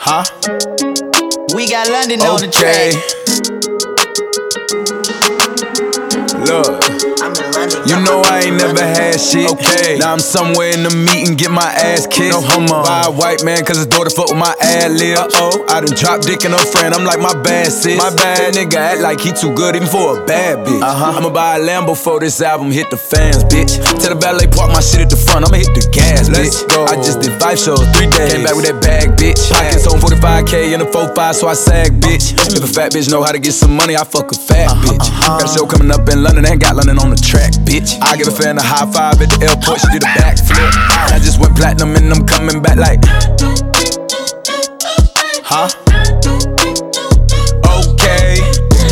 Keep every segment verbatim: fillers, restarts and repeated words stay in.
Huh? We got London Okay. on the track. Look, I'm in London. you know I ain't never had shit. Okay. Now I'm somewhere in the meeting, get my ass kicked. No homo. By a white man, cause his daughter fuck with my ad lib. Uh-oh. I done dropped dick in her friend, I'm like my bad sis. My bad nigga act like he too good even for a bad bitch. Uh-huh. I'ma buy a Lambo before this album hit the fans, bitch. Tell the valet park my shit at the front, I'ma hit the gas, bitch. Go. I just did five shows, three days. Came back with that bag, bitch. Pockets on forty-five K in a four five, so I sag, bitch. If a fat bitch know how to get some money, I fuck a fat uh-huh, bitch. Uh-huh. Got a show coming up in London, ain't got London on the track, bitch. I give a fan a high five at the airport, she did a backflip. I just went platinum and I'm coming back like, huh? Okay.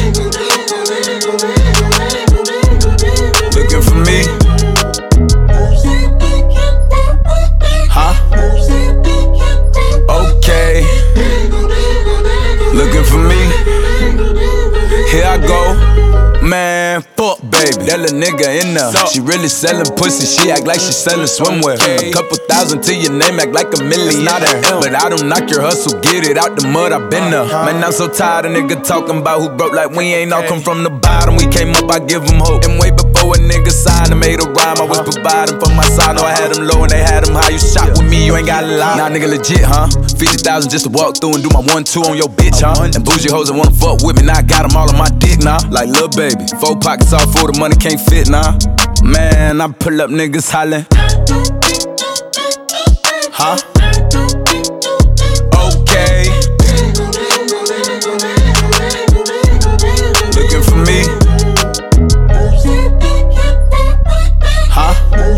Looking for me? Huh? Okay. Looking for me? Here I go. Man, fuck baby, that little nigga in there. So, she really selling pussy, she act like she selling swimwear. Okay. A couple thousand to your name, act like a million. It's not a M, but I don't knock your hustle, get it out the mud, I been there. Uh-huh. Man, I'm so tired of nigga talking about who broke like we ain't all come from the bottom. We came up, I give them hope. And way before a nigga signed and made a rhyme, I was providing for my side. No, I had them low and they had them high. You shot with me, you ain't got a lie. Nah, nigga legit, huh? fifty thousand just to walk through and do my one two on your bitch, huh? And bougie hoes that wanna fuck with me, now I got them all on my dick, now. Like lil' baby, four pockets all full, the money can't fit, nah. Man, I pull up niggas hollin'. Huh? Okay. Looking for me? Huh?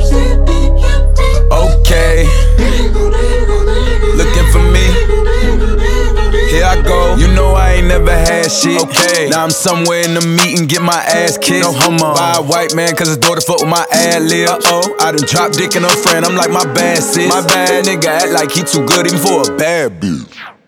Okay. Looking for me? Here I go. You know I ain't never had shit. Okay. Now I'm somewhere in the meeting, get my ass kicked. No homo. By a white man, cause his daughter fuck with my ad lib. Uh-oh. I done dropped dick in her friend, I'm like my bad sis. My bad nigga act like he too good even for a bad bitch.